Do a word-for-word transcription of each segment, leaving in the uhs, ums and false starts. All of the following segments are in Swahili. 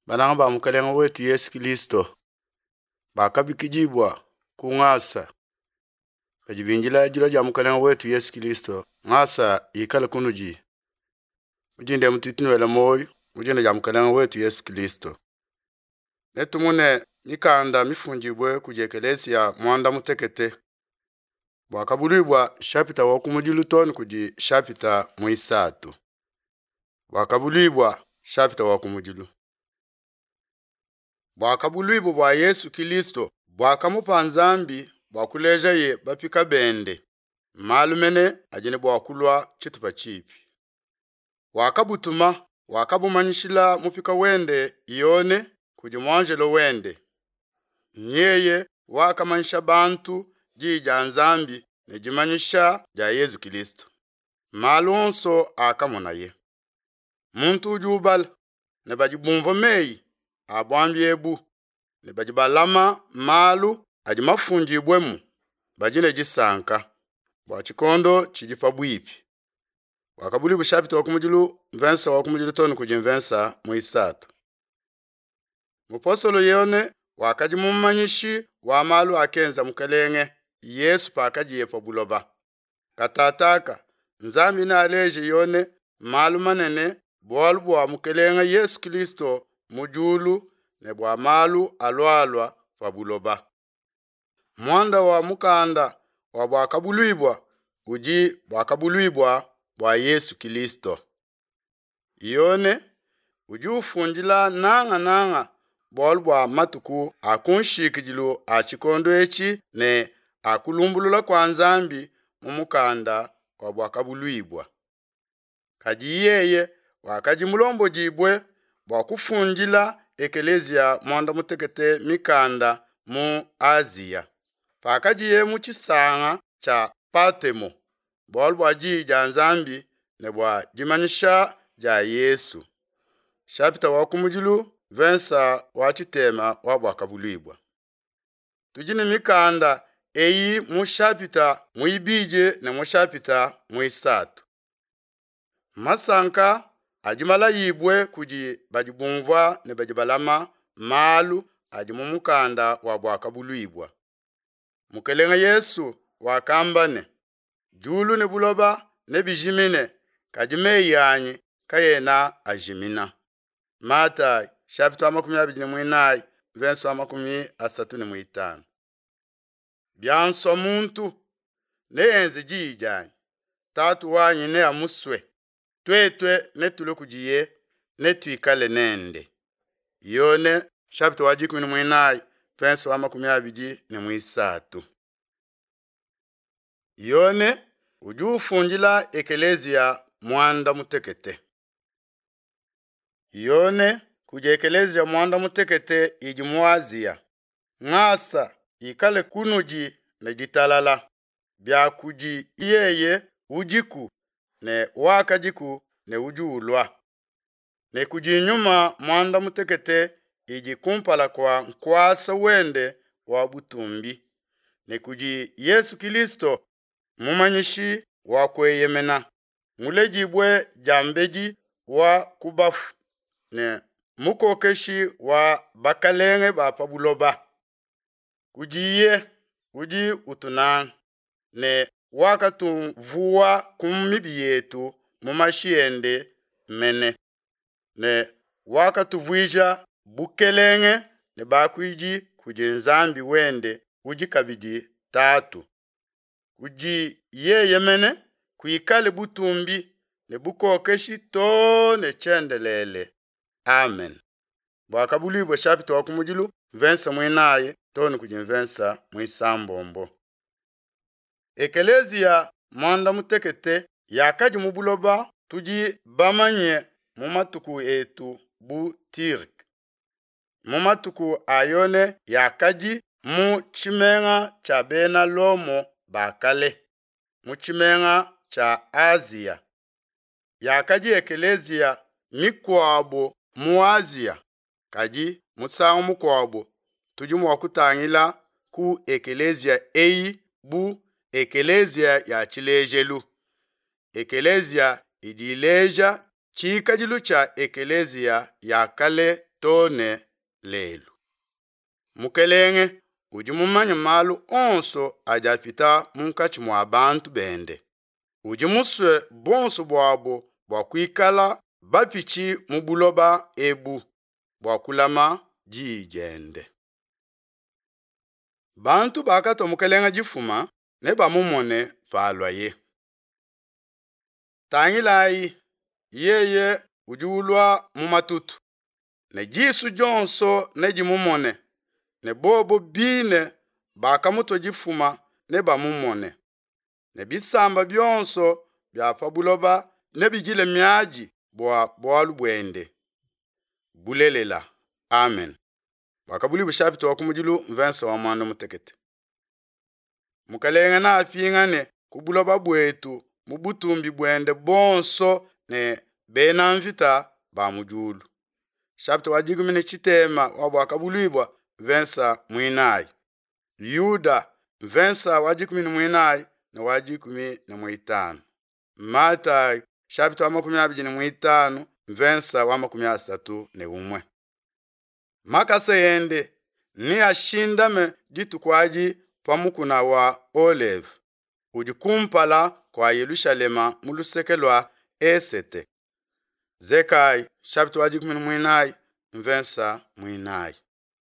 bananga ba mukalenga wetu Yesu Kristo bakabikijibwa kungasa kajibinjila jilo ja mukalenga wetu Yesu Kristo ngasa ikala kunuji ujinde mutitinu wela moyo ujinde ja mukalenga wetu Yesu Kristo netumune mikanda mifunjibwe kujekelezia mwanda mutekete bwakabulibwa shapita wakumujilu toni kuji shapita muisatu bwakabulibwa shapita wakumujilu bwakabulibwa bwa Yesu Kristo bwakamupa nzambi bwakuleja ye bapika bende malumene ajine bwakulwa chitupa chipi wakabutuma wakabumanyishila mupika wende iyone kuji mwanjelo wende nyeye wakamanyisha bantu jija nzambi nejimanyisha ja Yesu Kristo malonso akamona ye muntu ujubal ne bajibumvo mei abwambyebu ne bajibalama malu ajimafunjibwemu bajine jisanka bwachikondo chijipa bwipi wakabuli bushapita wakumujilu mvensa wakumujilu toni kujimvensa muisatu mupostolo yone wakajimumanyishi wa malu akenza mukalenge Yesu pakajiye pa buloba katataka nzambi na aleje yone malu manene bwalu bwa mukalenge Yesu Kristo mujulu ne bwa malu alwalwa pa buloba mwanda wa mukanda wa bwakabulibwa uji bwakabulibwa bwa Yesu Kristo yone uji ufunjila nanga nanga bwalu bwa matuku akunshikijilo achikondo echi ne akulumbulula kwa nzambi mumukanda kwa bwakabulibwa kajiyeye wakajimulombo jibwe bwakufunjila ekelezia mwanda mutekete mikanda mu Asia pakajiye muchisanga cha Patemo bwalu bwa jija nzambi ne bwa jimanyisha ja Yesu shapita wakumujilu vensa wachitema wa bwakabulibwa tujine mikanda eyi mushapita muibije ne mushapita muisatu masanka ajimala yibwe kuji bajibumva ne bajibalama malu ajimumukanda wa bwakabulibwa mukelenga Yesu wakambane julu ne buloba ne bijimine kajime yanyi kayena ajimina Mata shapita wa makumi abili mwinai venso wa makumi asatu ni mwitano byanso muntu ne enzi jijani tatu wanyi ne amuswe twetwe ne tule kujiye ne tuikale nende yone shapita wa jikumi ni mwinai venso wa makumi abili ni mwisatu yone ujufunjila ekelezia mwanda mutekete yone kujekelezia mwanda mutekete ijimuazia ngasa ikale kunuji ne ditalala bya kuji iyeye ujiku ne wakajiku ne ujulwa ne kuji nyuma mwanda mutekete ijikumpala kwa nkwasa wende wa butumbi ne kuji Yesu Kristo mumanyishi wa kweyemena mulejibwe jambeji wa kubafu ne mukokeshi wa bakalenge ba pabuloba kujiye uji utunan ne wakatumvuwa kumibi yetu mumashiende mene ne wakatuvwija bukelenge ne bakuiji kuji nzambi wende uji kabidi tatu uji ye yemene kuikale butumbi ne bukokeshi to ne chendelele amen bwakabulibwa shapita wakumujilu vensa mwinaye toni kujimvensa mwisambombo ekelezia mwanda mutekete yakaji mubuloba tuji bamanye mumatuku etu bu Tirk mumatuku ayone yakaji mu chimenga cha bena lomo bakale mu chimenga cha Asia yakaji ekelezia mikwabo mu Asia kaji musangu mukwabo tujumu wakutangila ku ekelezia eyi bu ekelezia ya chilejelu ekelezia idileja chikajilu cha ekelezia ya kale tone lelu. Mukelenge uji mumanya malu onso ajapita munkachi mwa bantu bende. Uji muswe bonso bwabo bwa kuikala bapichi mubuloba ebu bwa kulama jijende. Bantu bakato mukelenga jifuma ne bamumone falwa ye. Tangilai yeye ujiulwa mumatutu. Ne jisu jonso ne jimumone. Ne bobo bine bakamuto jifuma ne bamumone. Ne bisamba byonso byafa buloba ne bijile myaji bwa bwalu bwende. Bulelela. Amen. Wakabuli bushapito wakumujilu mvensa wa mwando mutekete. Mukalenga na afingane kubuloba bwetu mubutumbi bwende bonso ne bena mvita ba mujulu. Shapito wajigumine chitema wabu wakabulibwa mvensa mwinai. Yuda mvensa wajikumine mwinai na wajikumi na mwitano. Matai shapito wa makumi abijini mwitano mvensa wa makumi asatu ne umwe. Makase yende ni ashindame jitu kwaji pamukuna wa Olive. Ujikumpala kwa Yerusalema mulusekelwa esete. Zekai shapito wajikumine mwinai mvensa mwinai.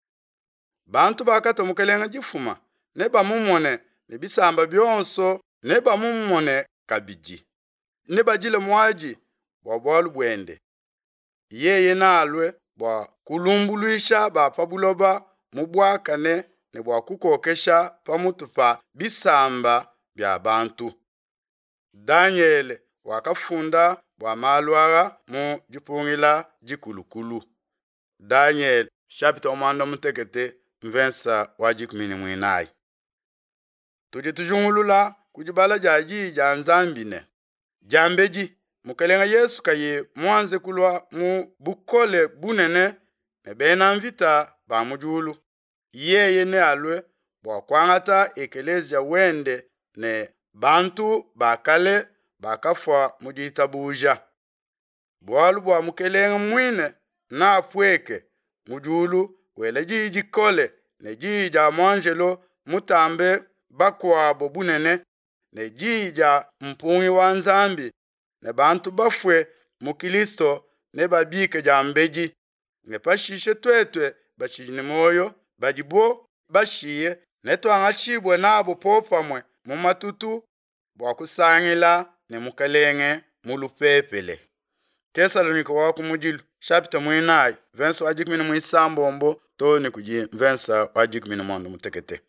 Bantu bakato mukelenga jifuma neba mumone nebisamba byonso neba mumone kabiji. Neba jile mwaji bwa bwalu bwende. Yeye nalwe bwa kulumbuluisha ba pabuloba mubwakane ne bwa kukokesha pamutupa bisamba bya bantu. Daniel wakafunda bwa malwara mu jipungila jikulukulu. Daniel chapito mwando mutekete mvensa wajikumini mwinai. Tuje tujungulula kujibala jaji janzambine. Jambeji mukelenga Yesu kaye mwanze kulwa mu bukole bunene ne bena mvita ba mujulu. Yeye ne alwe bwa kwangata ekelezia wende ne bantu bakale bakafwa mujitabuja. Bwalu bwa mukelenga mwine na apweke mujulu wele jiji kole ne jija mwanjelo mutambe bakwabo bunene ne jija mpungi wa nzambi ne bantu bafwe mukilisto ne babike jambeji ne pashishe twetwe bachijine moyo bajibo bashiye ne twangachibwe nabo popamwe mumatutu bwa kusangila ne mukelenge mulupepele. Tesalonike wa kumujilu chapter mwinai vensa wajikmini mwisambombo toni kuji vensa wajikmini mwando mutekete.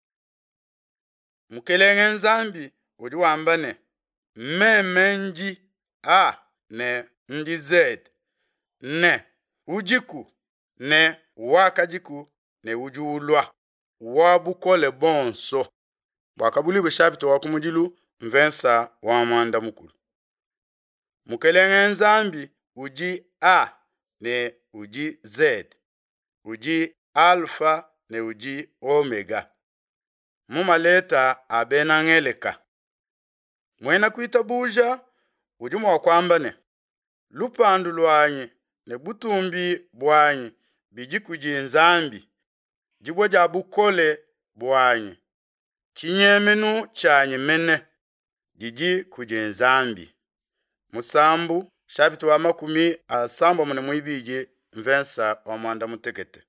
Mukelenge nzambi uji wambane meme nji a ne nji zed ne ujiku ne wakajiku ne ujuulwa wabukole bonso. Wakabuli chapter wakumujilu mvensa wa mwanda mukulu. Mukelenge nzambi uji a ne uji z, uji alfa ne uji omega. Mumaleta abenangeleka. Mwena kuita buja uji mwakwambane. Lupandu lwanyi ne butumbi bwanyi biji kuji nzambi. Jibwa jabukole bwanyi. Chinyemenu chanyi mene. Jiji kuji nzambi. Musambu chapito wa makumi asamba mune mwibiji mvensa wa mwanda mutekete.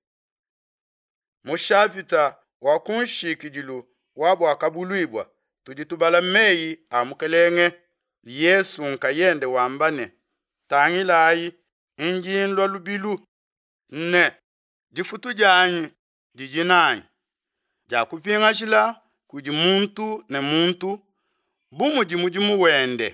Mushapita wa kunshikijilu wabo wakabuluibwa tujitubala meyi amukelenge Yesu nkayende wambane tangilai injinlwa lubilu ne jifutu janyi jijinanyi jakupinga shila kuji muntu ne muntu bumu jimujimu wende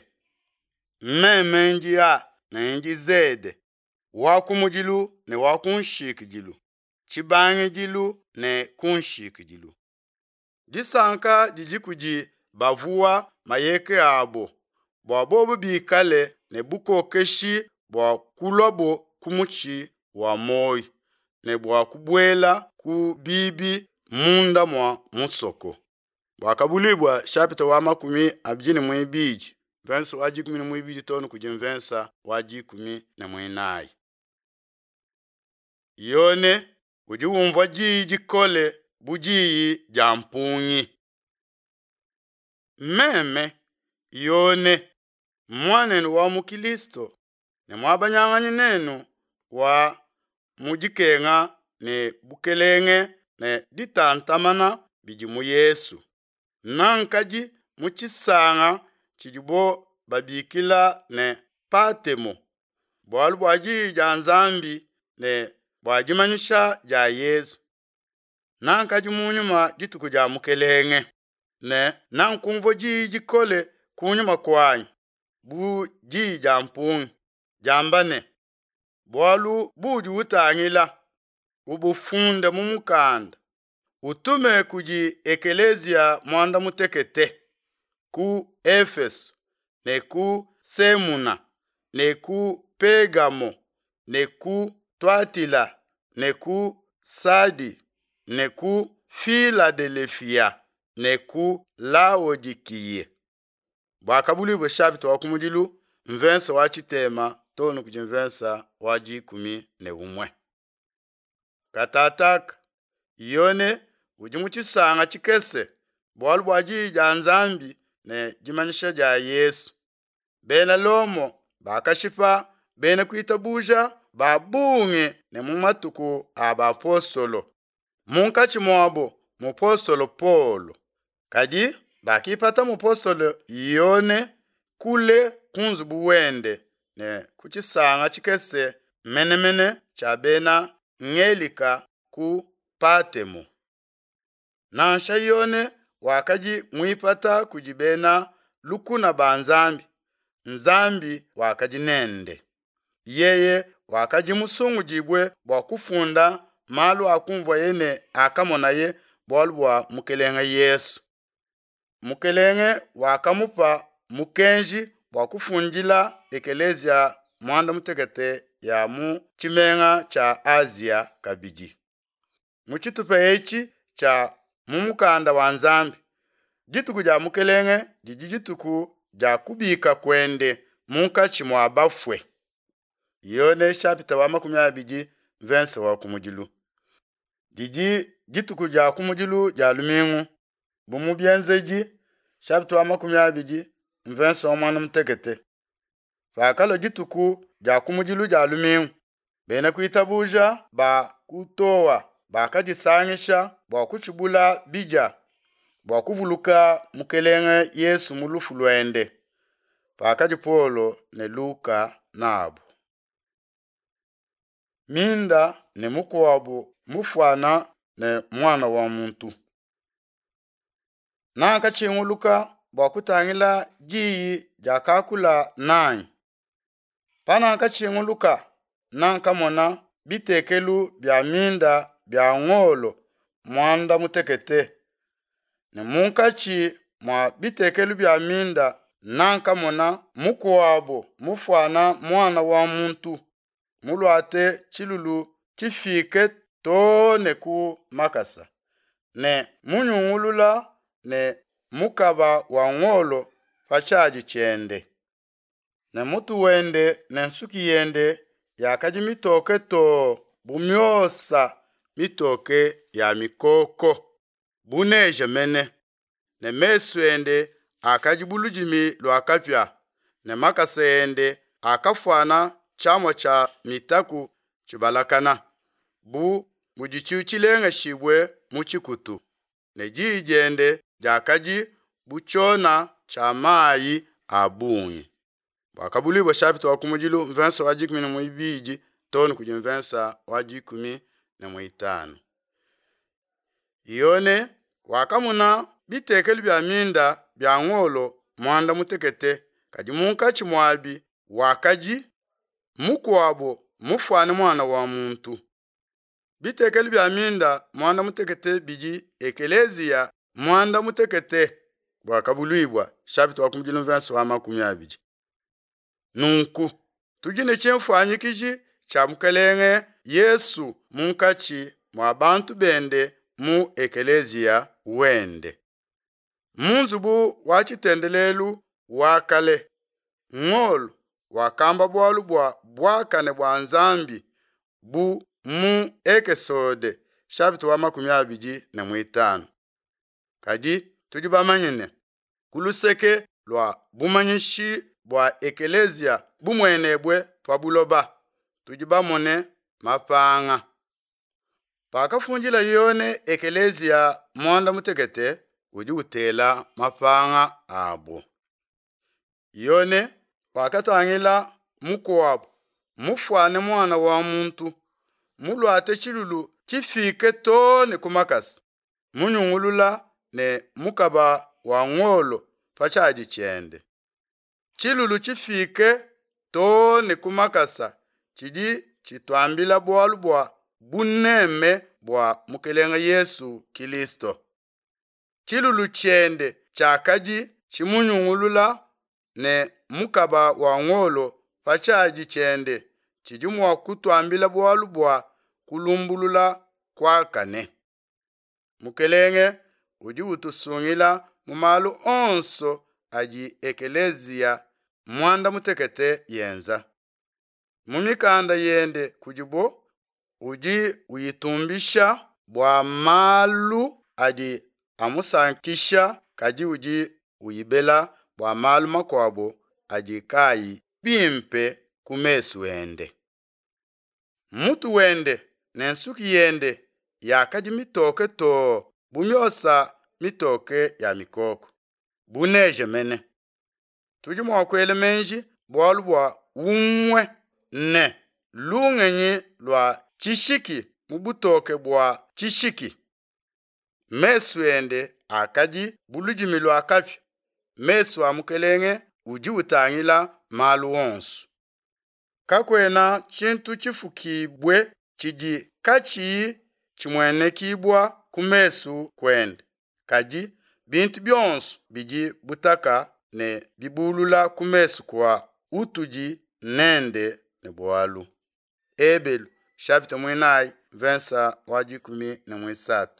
meme njia na inji zede wakumujilu ne wakunshikijilu chibangi jilu ne kunshikijilu. Jisanka jijikuji bavuwa mayeke abo bwa bobo bikale ne buko keshi bwa kulobo kumuchi wa moi ne bwa kubwela ku bibi munda mwa musoko. Wakabulibwa chapter wa makumi abjini mwibiji vensa wajikumi na mwibiji tonu kujimvensa wajikumi na mwinai. yone uji wumva jiji kole bujiyi jampunyi. Meme yone mwanenu wa mukilisto ne mwabanyang'anyi nenu wa mujikenga ne bukelenge ne ditantamana bijimu Yesu. Nankaji muchisanga chijibo babikila ne patemo bwalu bwaji janzambi ne bwajimanyisha ja Yesu. Nankaji munyuma jituku ja mukelenge ne nankumvo jiji kole kunyuma kwanyi bu ji jampungi jambane bwalu buji utangila ubufunde mumukanda utume kuji ekelezia mwanda mutekete ku Efeso ne ku Semuna ne ku Pegamo ne ku Twatila ne ku Sadi ne ku Filadelfia ne ku Laodikiye. Bwakabuli bwe shabito wakumujilu mvensa wachitema tonu kujimvensa waji kumi ne umwe. Katataka yone ujimuchisanga chikese bwalu bwaji janzambi ne jimanyisha ja Yesu. Bena lomo bakashipa bena kuitabuja babunge ne mumatuku aba apostolo. Munkachi mwabo mupostolo Polo. Kadi bakipata mupostolo yone kule kunzu buwende ne kuchisanga chikese mene mene cha bena ngelika ku Patemo. Nansha yone wakaji muipata kujibena lukuna banzambi. Nzambi wakaji nende. Yeye wakaji musungu jibwe wakufunda malu akumva yene akamona ye bwalwa mukelenge Yesu. Mukelenge wakamupa mukenji wakufundila ekelezia mwanda mutekete ya mu chimenga cha Asia kabiji. Muchitupe echi cha mumukanda wanzambi. Jituku ja mukelenge jijituku ja kubika kwende munkachi mwabafwe. Yone shapita wa makumi abiji vensa wa kumujilu. Jiji jituku ja kumujilu ja lumingu. Bumubienzeji shapita wa makumi abiji vensa wa mwanda mutekete. Fakalo jituku ja kumujilu ja lumingu. Bena kuitabuja ba kutowa ba kadisangisha ba kuchubula bija ba kuvuluka mukelenge Yesu mulufu lwende. Fakadi Polo ne Luka nabo. Minda ne mukwabo mufwana ne mwana wa muntu. Nanka chinguluka ba kutangila jiyi jakakula nanyi. Pananka chinguluka nanka mona bitekelu bya minda bya ngolo mwanda mutekete. Ne munkachi mwa bitekelu bya minda nanka mona mukwabo mufwana mwana wa muntu. Mulwate chilulu chifike tone ku makasa. Ne munyungulula ne mukaba wa ngolo fachaji chende. Ne mutu wende ne nsuki yende yakaji mitoke to bumyosa mitoke ya mikoko. Buneje mene. Ne mesu ende akaji bulujimi lwakapya. Ne makasa ende akafwana chamo cha mitaku chibalakana. Bu bujichuchilenga shibwe muchikutu. Ne jijende jakaji buchona cha mayi abungi. Wakabuli wa shapito wakumujilu mvensa wajikumi na muibiji tonu kujimvensa wajikumi na muitano. Yone wakamuna bitekelu bya minda bya ngolo mwanda mutekete kajimunka chimwabi wakaji mukwabo mufwane mwana wa muntu. Bitekelu bya minda mwanda mutekete biji ekelezia mwanda mutekete wakabuluibwa shapito wakumujilu mvensa wa makumi abiji. Nunku tujine chemfanyikiji cha mukelenge Yesu munkachi mwa bantu bende mu ekelezia wende. Munzubu wachitendelelu wakale ngolo wakamba bwalu bwa bwakane bwa nzambi bu mu ekesode chapter wa makumi abiji na mwitano. Kadi tuji bamanyine kuluseke lwa bumanyishi bwa ekelezia bumwenebwe pabuloba tuji bamone mapanga. Pakafunjila yone ekelezia mwanda mutekete uji utela mapanga abo. Yone wakatangila mukwabo mufwane mwana wa muntu mulwate chilulu chifike tone kumakasi munyungulula ne mukaba wa ngolo pachaji chende. Chilulu chifike tone kumakasa chidi chitwambila bwalu bwa buneme bwa mukelenga Yesu Kilisto. Chilulu chende chakaji chimunyungulula ne mukaba wa ngolo pachaji chende chijumwa kutwambila bwalu bwa kulumbulula kwa kane. Mukelenge uji utusungila mumalu onso aji ekelezia mwanda mutekete yenza. Mumikanda yende kujibo uji uyitumbisha bwa malu aji amusankisha kaji uji uyibela bwa malu makwabo aji kai bimpe kumesu wende. Mutu wende nensuki yende yakaji mitoke to bumyosa mitoke ya mikoko. Buneje mene. Tuji mwakwele menji bwalu bwa umwe ne lungenyi lwa chishiki mubutoke bwa chishiki. Mesu ende akaji bulujimi lwa kapi. Mesu amukelenge uji utangila malu onsu. Kakwena chintu chifukibwe chiji kachi chimwene kibwa kumesu kwende. Kaji bintu byonsu biji butaka ne bibulula kumesu kwa utuji nende ne bwalu. Ebelu chapter mwenai versa wajikumi na mwisatu.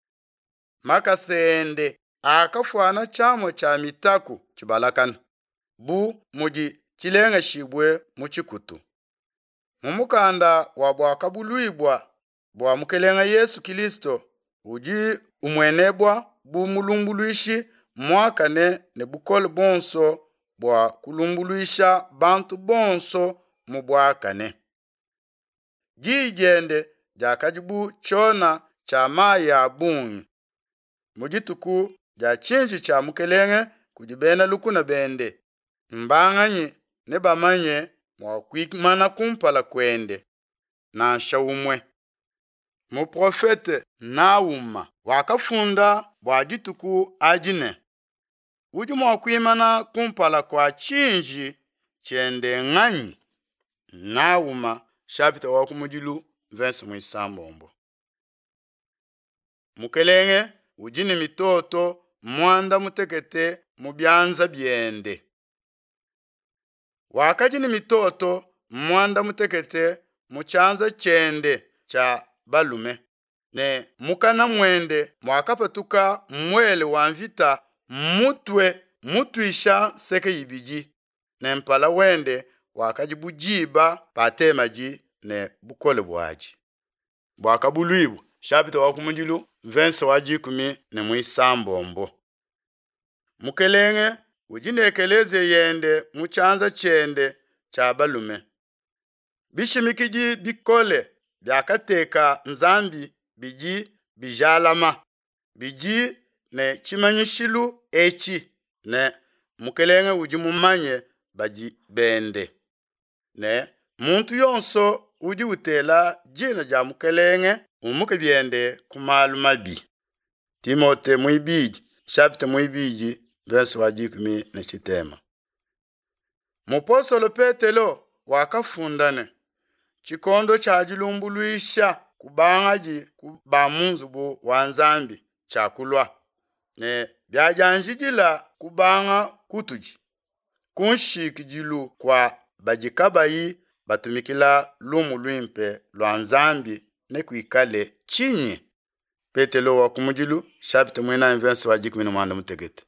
Makasende akafuana chamo cha mitaku chibalakana. Bu muji chilenga shibwe muchikutu. Mumukanda wa bwa kabuluibwa bwa mukelenga Yesu Kilisto uji umwenebwa bu mulumbuluishi mwakane ne bukole bonso bwa kulumbuluisha bantu bonso mubwakane. Jijende jakajibu chona cha maya bungi. Mujituku ja chinji cha mukelenge kujibena lukuna bende. Mbanganyi ne bamanye mwakwikmana kumpala kwende na shaumwe. Muprofete Nauma wakafunda bwajituku ajine. Uji mwakwimana kumpala kwa chinji chende ng'anyi. Nauma chapter wakumujilu verse mwisambombo. Mukelenge ujini mitoto mwanda mutekete mubyanza byende. Wakajini mitoto mwanda mutekete muchanza chende cha balume. Ne mukana mwende mwakapatuka mwele wanvita mutwe mutuisha seke ibiji. Ne mpala wende wakajibujiba patemaji ne bukole bwaji. Bwakabuluibu chapter wakumujilu verse wajikumi na mwisambombo. Mukelenge ujine ekeleze yende muchanza chende cha balume. Bishimikiji bikole byakateka nzambi biji bijalama. Biji ne chimanyishilu echi ne mukelenge uji mumanye baji bende. Ne muntu yonso uji utela jina ja mukelenge umuke byende kumalu mabi. Timote muibiji chapter muibiji verse wajikumi na chitema. Mupostolo Petelo wakafundane. Chikondo chajilumbuluisha kubangaji kubamunzu bu wanzambi chakulwa. Ne byajanjijila kubanga kutuji. Kunshikijilu kwa bajikabayi batumikila lumu luimpe lwanzambi ne kuikale chinyi. Petelo wakumujilu chapter mwena verse wajikumi na mwanda mutegete.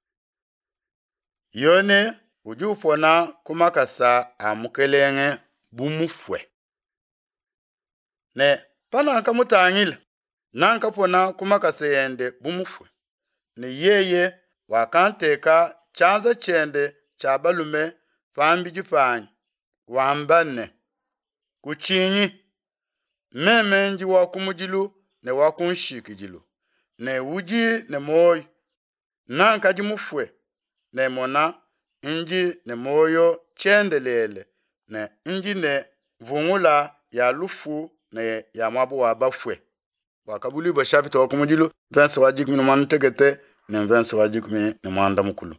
Yone ujufona kumakasa amukelenge bumufwe. ne pananka mutangila nanka pona kumakaseyende bumufwe ne yeye wakanteka chanza chende cha balume fambi jipanyi wambane kuchinyi memenji wakumujilu ne wakunshikijilu ne uji ne moyo nanka jimufwe ne mona inji ne moyo chendelele ne inji ne vungula ya lufu ne ya mabu wa bafwe wakabuli ba chapita wakumujilu vense wajikumi ne mwana tegete ne vense wajikumi ne mwanda mukulu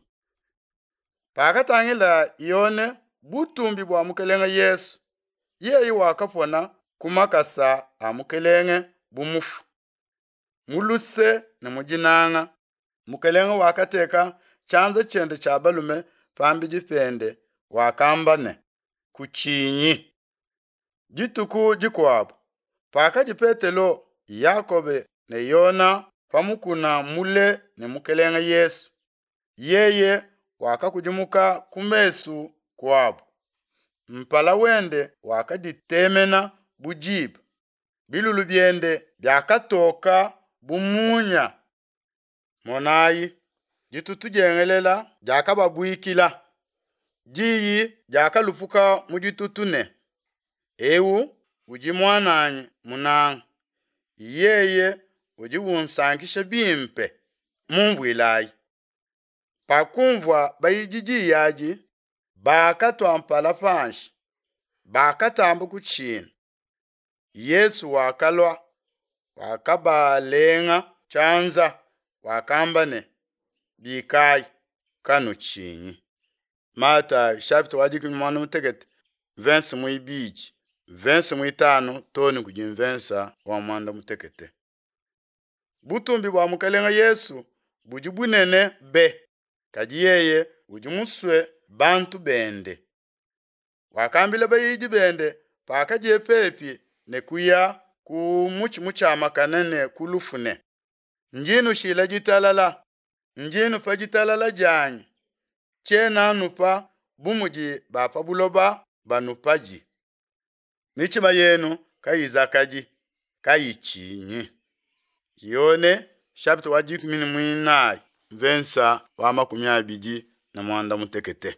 pakatangila yone butumbi bwa mukelenga Yesu yeyi wakafona kumakasa amukelenge bumufu muluse ne mujinanga mukelenga wakateka chanza chende cha balume fambi jipende wakambane kuchinyi jituku jikwabu paka jipetelo Yakobe ne Yona pamukuna mule ne mukelenga Yesu yeye wakakujimuka kumesu kwabu mpala wende wakaditemena bujibu bilulu byende byakatoka bumunya monayi jitutu jengelela jakababwikila jiyi jakalupuka mujitutune ewu ujimwananyi munanga yeye ujiwunsankisha bimpe mumvwilayi pakumvwa bayijiji yaji bakatwa mpala panshi bakatamba kuchina Yesu wakalwa wakabalenga chanza wakambane bikai kanu chinyi Mata chapter wajikumi mwana mutegete vense muibiji vense muitano toni kujim vensa wa mwanda mutegete butumbi bwa mukelenga Yesu bujibunene be kaji yeye ujimuswe bantu bende wakambile bayiji bende pakaje pepi ne kuya ku muchi muchama kanene kulufune njinu shila jitalala njinu pa jitalala janyi chena nupa bumuji bapa buloba banupaji nichima yenu kayiza kaji kayichinyi yone chapter wajikumi ne mwinayi vensa wa makumi abiji na mwanda mutekete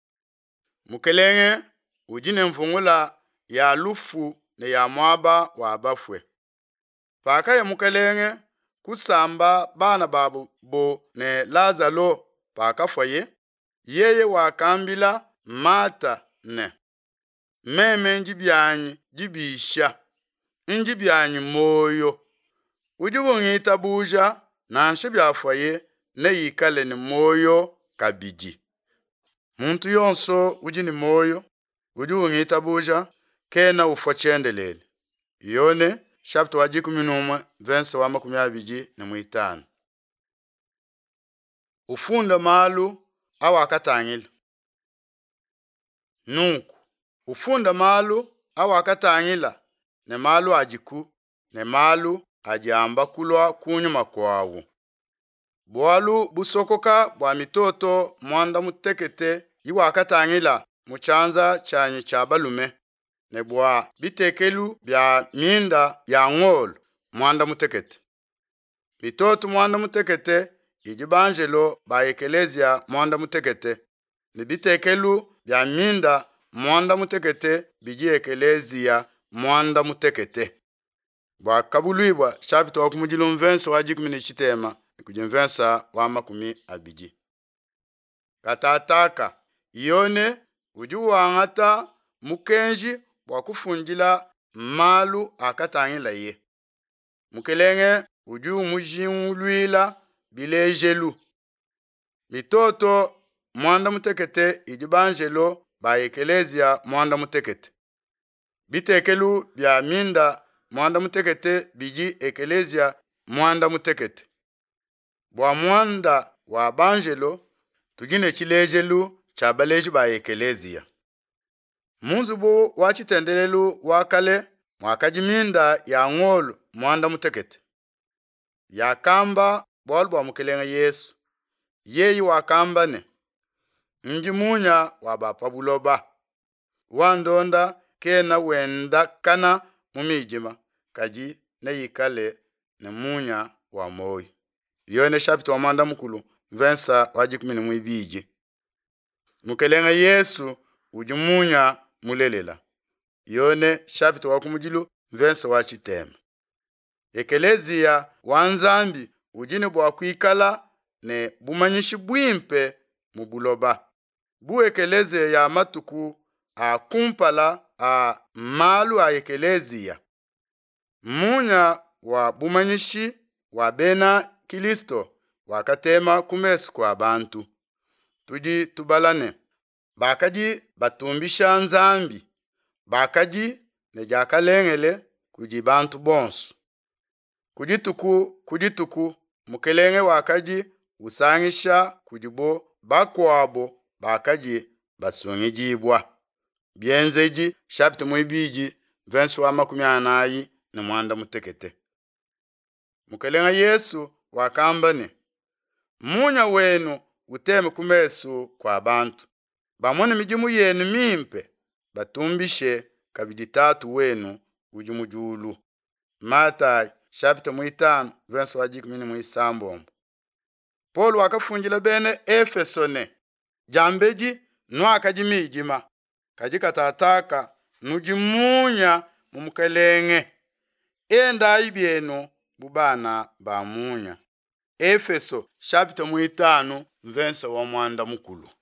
mukelenge ujine mfungula ya lufu ne ya mwaba wa bafwe paka ya mukelenge kusamba bana babu bo ne Lazalo paka fwaye yeye wakambila Mata ne meme njibyanyi jibisha njibyanyi moyo ujibungita buja nanshe byafwaye ne yikale ni moyo kabiji muntu yonso ujini moyo ujibungita buja kena ufwa chendelele yone chapter wajikumi numwe vense wa makumi abiji na mwitano ufunda malu awa akatangila nuku ufunda malu awa akatangila ne malu ajiku ne malu ajamba kulwa kunyuma kwawu bwalu busokoka bwa mitoto mwanda mutekete iwa akatangila muchanza chanyi cha balume ne bwa bitekelu bya minda ya ngolo mwanda mutekete mitoto mwanda mutekete ijibanjelo ba ekelezia mwanda mutekete ne bitekelu bya minda mwanda mutekete biji ekelezia mwanda mutekete bwa kabuluibwa chapter wakumujilu mvensa wajikumi ne chitema kujimvensa wa makumi abiji katataka yone ujuwangata mukenji wakufunjila malu akatangila ye mukelenge uju mujinulwila bilejelu mitoto mwanda mutekete ijibanjelo ba ekelezia mwanda mutekete bitekelu bya minda mwanda mutekete biji ekelezia mwanda mutekete bwa mwanda wa banjelo tujine chilejelu cha baleji ba ekelezia munzubu wachitendelelu wakale mwakajiminda ya ngolo mwanda mutekete yakamba bolbwa mukelenga Yesu yeyi wakambane njimunya wabapabuloba wandonda kena wenda kana mumijima kaji ne yikale ne munya wa moyo. Yone shapito wa mwanda mukulu mvensa wajikumi mwibiji. Mukelenga Yesu ujumunya mulelela. Yone shapito wa kumujilu mvensa wachitema. Ekelezia wanzambi ujine bwa kuikala ne bumanyishi bwimpe mubuloba. Bu ekeleze ya matuku a kumpala a malu a ekelezia. Munya wa bumanyishi wa bena Kilisto wakatema kumesu kwa bantu. Tuji tubalane. Bakaji batumbisha nzambi. Bakaji nejakalengele kuji bantu bonsu. Kujituku kujituku mukelenge wakaji usangisha kujibo bakwabo bakaji basungijibwa. Bienzeji shapito mwibiji vensu wa makumi anayi ni mwanda mutekete. Mukelenga Yesu wakambane. Munya wenu uteme kumesu kwa bantu. Bamone mijimu yenu mimpe batumbishe kabiditatu wenu ujumujulu. Mata shapito muitano vensu wajikumi muisambombo. Paul wakafungila bene Efesone. Jambeji nwa kajimijima. Kajika tataka nujimunya mumukelenge. Enda ibienu bubana ba munya. Efeso shapito muitano vensa wa mwanda mukulu.